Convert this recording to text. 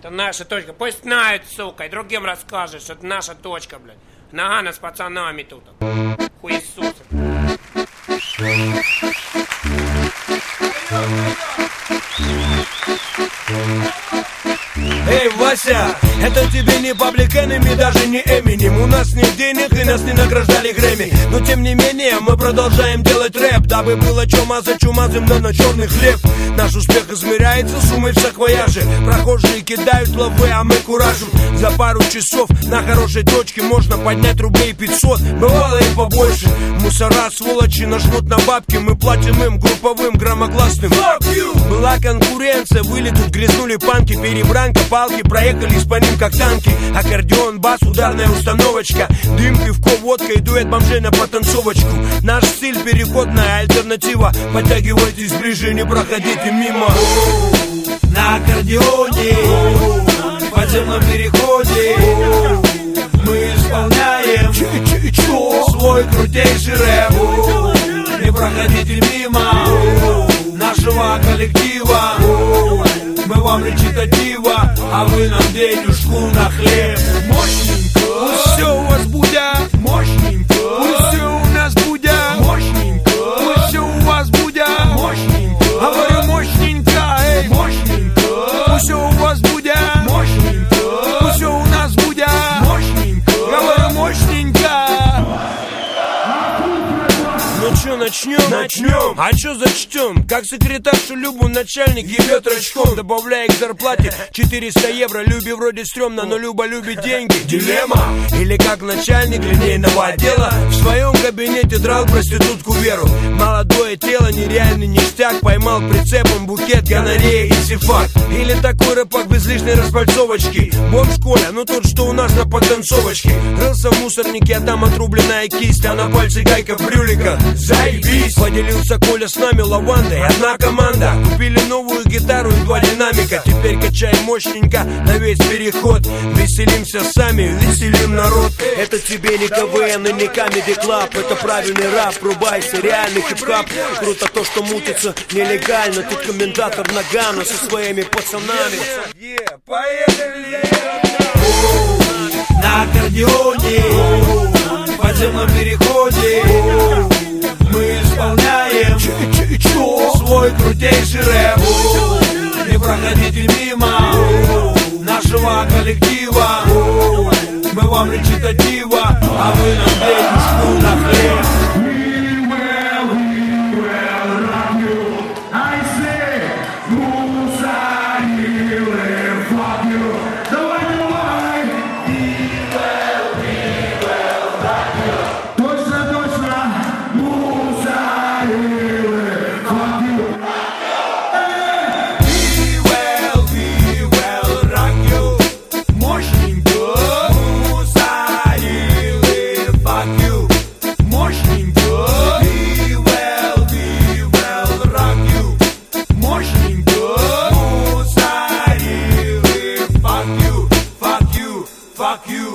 Это наша точка. Пусть знают, сука, и другим расскажешь, что это наша точка, блядь. Нагано с пацанами тут. Хуесосы. Эй, Вася, это тебе не Public Enemy, даже не Eminem. У нас нет денег и нас не награждали Грэмми. Но тем не менее мы продолжаем делать рэп, дабы было чё мазать чумазым, да на черный хлеб. Наш успех измеряется суммой в саквояже. Прохожие кидают лавы, а мы куражим. За пару часов на хорошей точке можно поднять рублей 500. Бывало и побольше. Мусора, сволочи нажмут на бабки. Мы платим им групповым громогласным. Была конкуренция, были тут грязнули панки. Перебранка, палки, проехались по ним как танки. Аккордеон, бас, ударная установочка. Дым, пивко, водка и дуэт бомжей на потанцовочку. Наш стиль переходная альтернатива. Подтягивайтесь ближе, не проходите мимо. На аккордеоне, в подземном переходе мы исполняем свой крутейший рэп. Не проходите мимо нашего коллектива. Мы вам речитатива, а вы нам денежку на хлеб. Мощненько, пусть все у вас будет. Мощненько, пусть все у нас будет. Мощненько, пусть все у вас будет. Мощненько, говорю мощненько, эй. Мощненько, пусть все у вас будет. Мощненько, пусть все у нас будет. Мощненько, говорю мощненько. Ну чё, начнем? Начнем. А чё зачтем? Как секретаршу Любу начальник ебет рачком, добавляя к зарплате 400 евро. Любе вроде стрёмно, но Люба любит деньги. Дилемма. Или как начальник линейного отдела в своем кабинете драл проститутку Веру. Молодое тело, нереальный ништяк. Поймал прицепом букет гонорея и сифак. Или такой рэпак без лишней распальцовочки. Бомж Коля, ну тот, что у нас на потанцовочке. Рылся в мусорнике, а там отрубленная кисть, а на пальце гайка в брюликах. Заебись! Поделился Коля с нами лавандой. Одна команда. Купили новую гитару и 2 динамика. Теперь качаем мощненько на весь переход. Веселимся сами, веселим народ. Это тебе не КВН и не Comedy Club. Это правильный рэп, врубайся, реальный хип-хап. Круто то, что мутится нелегально. Тут комментатор Нагано со своими пацанами. Поехали! На аккордеоне, в подземном переходе мы исполняем свой крутейший рэп. Не проходите мимо нашего коллектива. Мы вам речитатива, а вы нам денежку на хлеб. Fuck you.